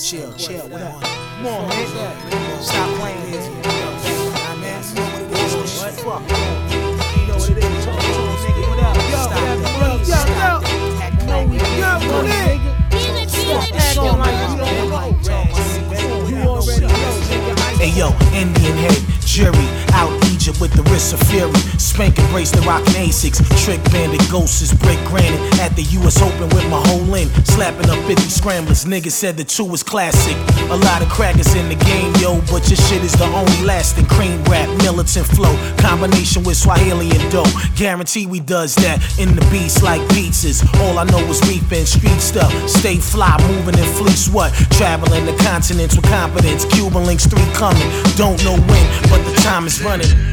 Chill, what up? Come on, man. Stop playing this. What? Fuck. You know what it is. Talk to him, nigga. What up? Hey yo, Indian head, jury, out Egypt with the wrist of fury. Spank and brace the rockin' Asics. Trick bandit, ghosts is brick granite. At the US Open with my whole in. Slapping up 50 scramblers. Niggas said the 2 was classic. A lot of crackers in the game, yo, but your shit is the only lasting. Cream rap, militant flow. Combination with Swahili and dough. Guarantee we does that in the beats like pizzas. All I know is reaping street stuff. Stay fly, moving in fleece. What? Traveling the continents with confidence. Cuban links 3 coming. Don't know when, but the time is running.